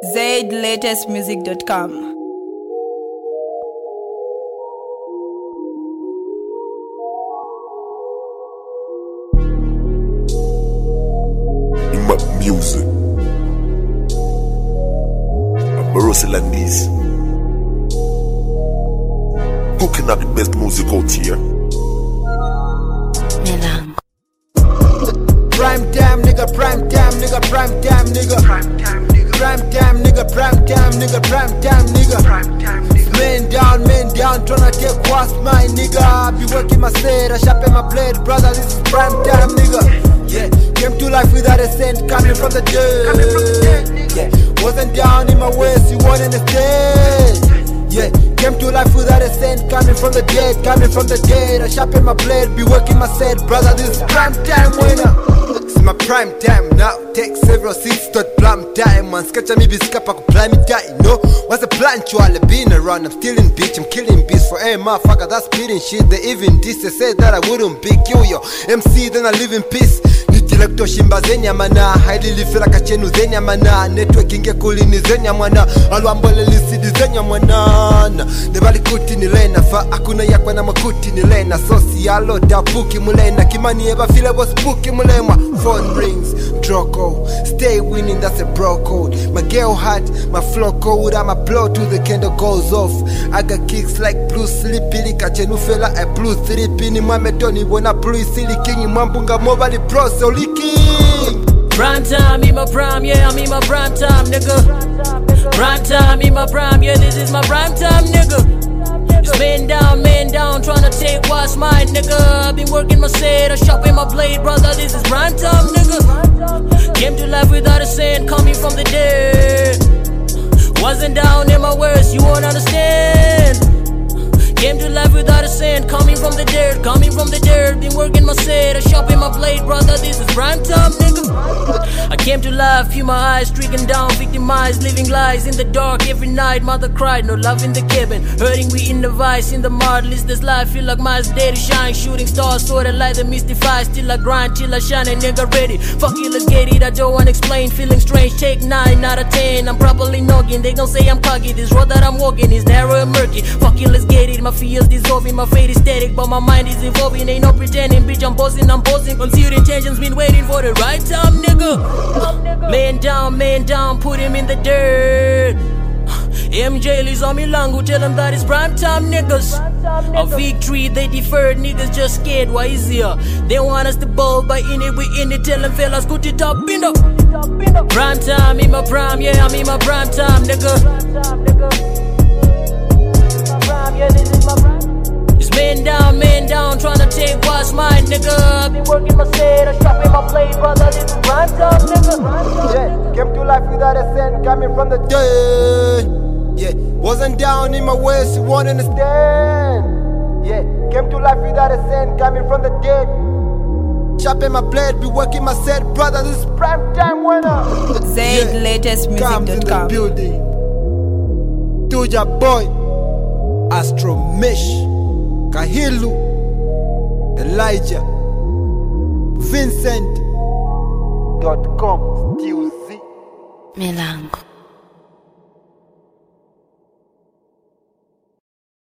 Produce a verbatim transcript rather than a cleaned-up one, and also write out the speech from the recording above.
zaid latest music dot com. Music. Barossa like this. Hooking up the best music out here. Melango. Prime time nigga, prime time nigga, prime time nigga. Prime time nigga, prime time nigga, prime time nigga, prime time nigga. Prime time nigga. Man down, man down, tryna take what's my nigga. I be working my set, I sharpen my blade, brother. This is prime time nigga. Yeah, came to life without a cent, coming from the dead. Coming from the dead, nigga. Yeah, wasn't down in my waist, you weren't in the state. Yeah, came to life without a cent, coming from the dead, coming from the dead. I sharpen my blade, be working my set, brother. This is prime time winner. It's my prime time now. Take several seats, start plum time. Man, sketch me be scapa ku play me die. No, what's the plan? You all been around. I'm stealing bitch, I'm killing beats for a motherfucker that's spitting shit. They even this they said that I wouldn't be kill yo. M C then I live in peace. Nitilecto shimba zenya mana haidi lifira kachenu zenya mana networking kulini zenya mwana alwambole lisidi zenya mwana nebali kuti ni lena fa akuna yakwa na makuti ni lena socialo tapuki mulena kimani eba file bo spooky mulemwa phone rings Droco stay winning that's a bro code my girl hot my flow code I'm a blow to the candle goes off I got kicks like blue sleepy kachenu fela a blue three pini mametoni bona blue silly king mambunga mobile pro so leaking. Prime time, in my prime, yeah, I'm in my prime time, nigga. Prime time, in my prime, yeah, this is my prime time, nigga. Just man down, man down, tryna take what's mine, nigga. I've been working my set, I sharpen my blade, brother, this is prime time, nigga. Came to life without a cent, coming from the dead. Wasn't down in my worst, you won't understand. Came to life without a cent, coming from the dirt, coming from the dirt. Been working my set, I sharpen my blade, brother, this is prime time, nigga. I came to life, feel my eyes streaking down, victimized, living lies in the dark every night. Mother cried, no love in the cabin, hurting we in the vice, in the marvelous this life. Feel like my daddy shine, shooting stars, sorta like the mystify. Still I grind till I shine, a nigga ready. Fuck you, let's get it, I don't wanna explain. Feeling strange, take nine out of ten. I'm properly noggin, they gon' say I'm cocky. This road that I'm walking is narrow and murky. Fuck you, let's get it. My fears dissolving, my fate is static, but my mind is evolving. Ain't no pretending, bitch, I'm bossing, I'm bossing. Concealed intentions, been waiting for the right time, nigga. Man down, man down, put him in the dirt. M J is on Milango, tell him that it's prime time, niggas. A victory they deferred, niggas just scared, why is here? They want us to bowl, but in it, we in it, tell them fellas, put it up, in up. Prime time, in my prime, yeah, I'm in my prime time, nigga. Yeah, this is my prime. It's man down, man down, tryna take what's mine, nigga. I've been working my set, I sharpen my blade, brother. This is prime time, nigga. Yeah, came to life without a cent, coming from the dead. Yeah, wasn't down in my waist, you won't understand. Yeah, came to life without a cent, coming from the dead. Sharpen my blade, be working my set, brother. This is prime time winner. zaid latest music dot com. Comes in the building. Tuja boy. Astro Mesh, Kahilu, Elijah, Vincent dot com, Still Z. Melango.